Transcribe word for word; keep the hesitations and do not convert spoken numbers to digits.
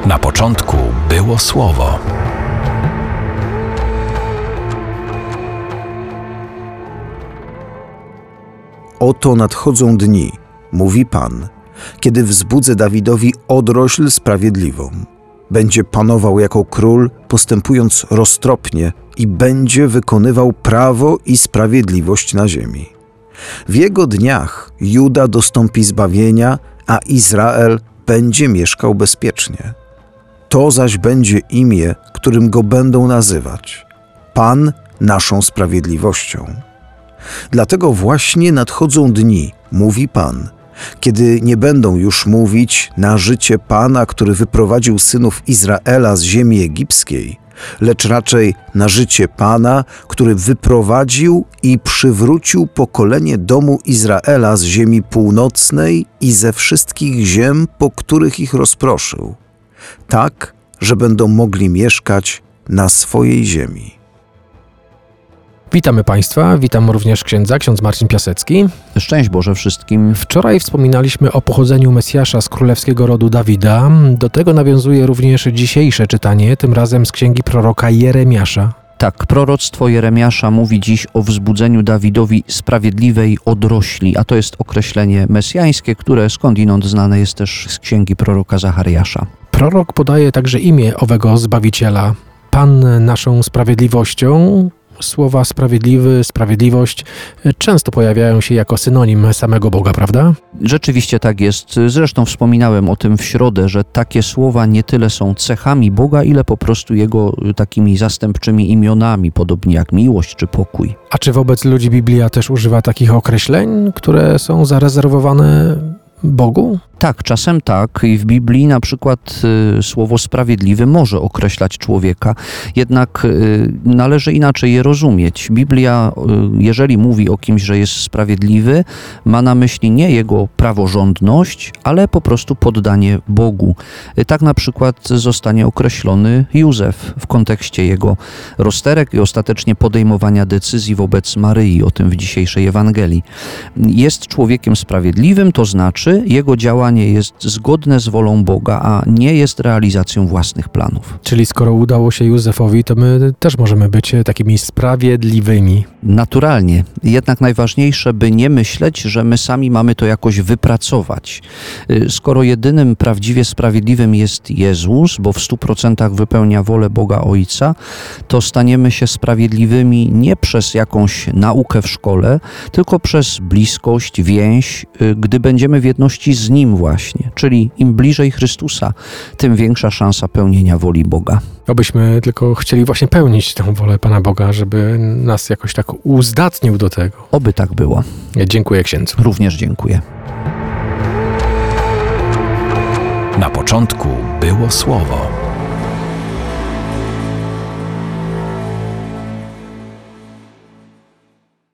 Na początku było Słowo. Oto nadchodzą dni, mówi Pan, kiedy wzbudzę Dawidowi odrośl sprawiedliwą. Będzie panował jako król, postępując roztropnie i będzie wykonywał prawo i sprawiedliwość na ziemi. W jego dniach Juda dostąpi zbawienia, a Izrael będzie mieszkał bezpiecznie. To zaś będzie imię, którym go będą nazywać: Pan naszą sprawiedliwością. Dlatego właśnie nadchodzą dni, mówi Pan, kiedy nie będą już mówić na życie Pana, który wyprowadził synów Izraela z ziemi egipskiej, lecz raczej na życie Pana, który wyprowadził i przywrócił pokolenie domu Izraela z ziemi północnej i ze wszystkich ziem, po których ich rozproszył, tak, że będą mogli mieszkać na swojej ziemi. Witamy Państwa, witam również księdza, ksiądz Marcin Piasecki. Szczęść Boże wszystkim. Wczoraj wspominaliśmy o pochodzeniu Mesjasza z królewskiego rodu Dawida. Do tego nawiązuje również dzisiejsze czytanie, tym razem z księgi proroka Jeremiasza. Tak, proroctwo Jeremiasza mówi dziś o wzbudzeniu Dawidowi sprawiedliwej odrośli, a to jest określenie mesjańskie, które skądinąd znane jest też z księgi proroka Zachariasza. Prorok podaje także imię owego Zbawiciela, Pan naszą sprawiedliwością. Słowa sprawiedliwy, sprawiedliwość często pojawiają się jako synonim samego Boga, prawda? Rzeczywiście tak jest. Zresztą wspominałem o tym w środę, że takie słowa nie tyle są cechami Boga, ile po prostu Jego takimi zastępczymi imionami, podobnie jak miłość czy pokój. A czy wobec ludzi Biblia też używa takich określeń, które są zarezerwowane Bogu? Tak, czasem tak i w Biblii na przykład y, słowo sprawiedliwy może określać człowieka, jednak y, należy inaczej je rozumieć. Biblia, y, jeżeli mówi o kimś, że jest sprawiedliwy, ma na myśli nie jego praworządność, ale po prostu poddanie Bogu. Y, tak na przykład zostanie określony Józef w kontekście jego rozterek i ostatecznie podejmowania decyzji wobec Maryi, o tym w dzisiejszej Ewangelii. Jest człowiekiem sprawiedliwym, to znaczy jego działanie jest zgodne z wolą Boga, a nie jest realizacją własnych planów. Czyli skoro udało się Józefowi, to my też możemy być takimi sprawiedliwymi. Naturalnie. Jednak najważniejsze, by nie myśleć, że my sami mamy to jakoś wypracować. Skoro jedynym prawdziwie sprawiedliwym jest Jezus, bo w stu procentach wypełnia wolę Boga Ojca, to staniemy się sprawiedliwymi nie przez jakąś naukę w szkole, tylko przez bliskość, więź, gdy będziemy w jedności z Nim właśnie, czyli im bliżej Chrystusa, tym większa szansa pełnienia woli Boga. Obyśmy tylko chcieli właśnie pełnić tę wolę Pana Boga, żeby nas jakoś tak uzdatnił do tego. Oby tak było. Ja dziękuję księdzu. Również dziękuję. Na początku było Słowo.